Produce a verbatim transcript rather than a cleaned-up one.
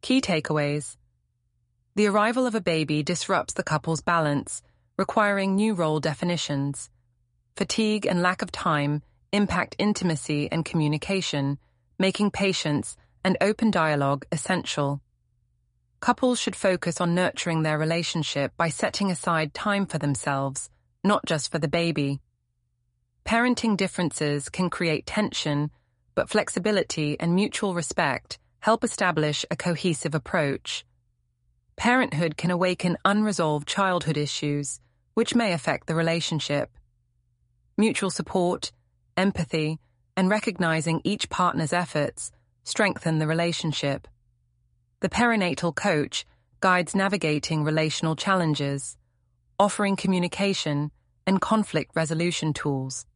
Key takeaways. The arrival of a baby disrupts the couple's balance, requiring new role definitions. Fatigue and lack of time impact intimacy and communication, making patience and open dialogue essential. Couples should focus on nurturing their relationship by setting aside time for themselves, not just for the baby. Parenting differences can create tension, but flexibility and mutual respect help establish a cohesive approach. Parenthood can awaken unresolved childhood issues, which may affect the relationship. Mutual support, empathy, and recognizing each partner's efforts strengthen the relationship. The perinatal coach guides navigating relational challenges, offering communication and conflict resolution tools.